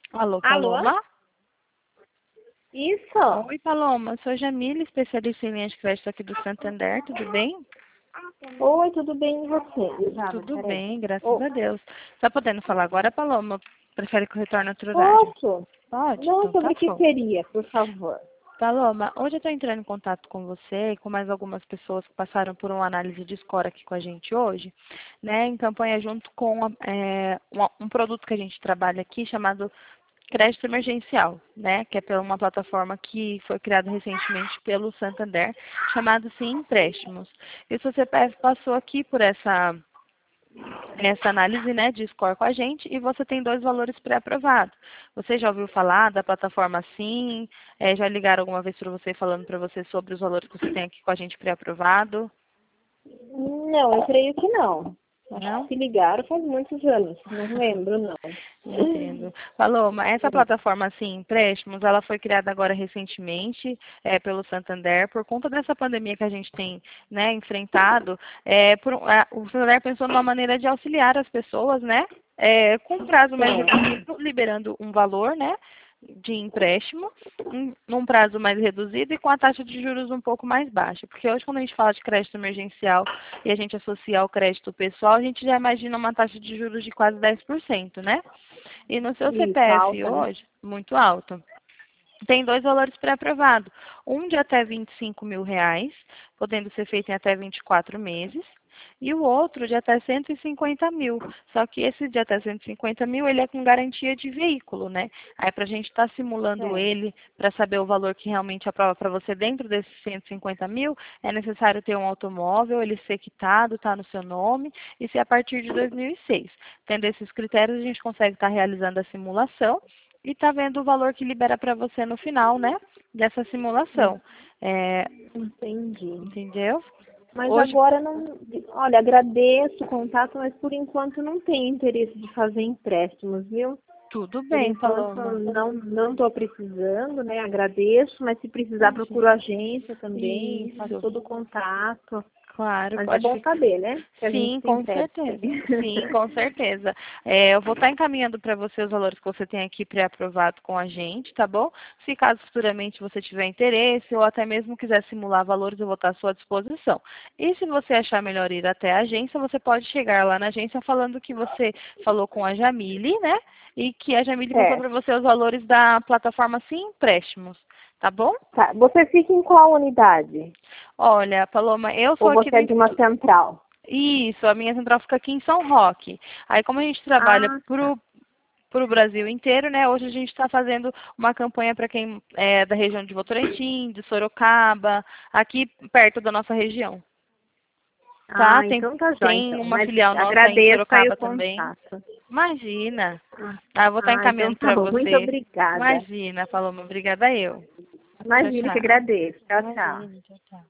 Alô, Alô? Paloma? Isso? Oi, Paloma. Sou Jamile, especialista em linhas de crédito aqui do Santander. Tudo bem? Oi, tudo bem e você? Jada, Tudo peraí. bem, graças Oh, a Deus. Tá podendo falar agora, Paloma? Prefere que eu retorne outro horário? posso? Pode? Não, Então tá sobre o que bom. seria, por favor? Paloma, hoje eu estou entrando em contato com você e com mais algumas pessoas que passaram por uma análise de score aqui com a gente hoje, né, em campanha junto com um produto que a gente trabalha aqui chamado Crédito Emergencial, né, que é pela uma plataforma que foi criada recentemente pelo Santander, chamado Sim Empréstimos. E o seu CPF passou aqui por essa análise, né, de score com a gente e você tem 2 valores pré-aprovados. Você já ouviu falar da plataforma Sim? Já ligaram alguma vez para você falando para você sobre os valores que você tem aqui com a gente pré-aprovado? Não, eu creio que não. Acho que Não? se ligaram faz muitos anos. Não lembro, não. Entendo. Paloma, essa plataforma assim, empréstimos, ela foi criada agora recentemente pelo Santander por conta dessa pandemia que a gente tem, né, enfrentado. O Santander pensou numa maneira de auxiliar as pessoas, né, com prazo mais Sim. reduzido, liberando um valor, né, de empréstimo, num prazo mais reduzido e com a taxa de juros um pouco mais baixa. Porque hoje, quando a gente fala de crédito emergencial e a gente associa ao crédito pessoal, a gente já imagina uma taxa de juros de quase 10%, né? E no seu Isso, CPF alta, né? hoje, muito alto. Tem 2 valores pré-aprovados. Um de até R$ 25.000, podendo ser feito em até 24 meses. E o outro de até 150 mil. Só que esse de até 150 mil, ele é com garantia de veículo, né? Aí para a gente estar simulando Certo. ele, para saber o valor que realmente aprova para você dentro desses 150 mil, é necessário ter um automóvel, ele ser quitado, está no seu nome, e ser a partir de 2006. Tendo esses critérios, a gente consegue estar realizando a simulação e tá vendo o valor que libera para você no final, né, dessa simulação. É, Entendi. entendeu? Mas Hoje, agora não. Olha, agradeço o contato, mas por enquanto não tenho interesse de fazer empréstimos, viu? tudo Por bem, enquanto Paloma. não estou precisando, né? Agradeço, mas se precisar Imagina. procuro a agência também, faço Isso. todo o contato. Claro, Mas é pode bom ficar. saber, né? Que a gente Sim, tem com pede. certeza. Sim, com certeza. Eu vou estar encaminhando para você os valores que você tem aqui pré-aprovado com a gente, tá bom? Se caso futuramente você tiver interesse ou até mesmo quiser simular valores, eu vou estar à sua disposição. E se você achar melhor ir até a agência, você pode chegar lá na agência falando que você falou com a Jamile, né? E que a Jamile passou É, para você os valores da plataforma Sim Empréstimos, tá bom? tá. Você fica em qual unidade? Olha, Paloma, eu sou Ou aqui você é do de uma central? Isso, a minha central fica aqui em São Roque. Aí, como a gente trabalha Ah, tá. para o Brasil inteiro, né? Hoje a gente está fazendo uma campanha para quem é da região de Votorantim, de Sorocaba, aqui perto da nossa região. Tá? Ah, Tem, então tá jóia, tem então. uma Mas filial nossa em agradeço aí o Sorocaba também. contato. Imagina. Ah, Eu vou estar então encaminhando tá para bom. Muito você. obrigada. Imagina, Paloma. Obrigada eu. Tchau, Imagina que tchau. agradeço. Tchau, tchau. Imagina, tchau, tchau.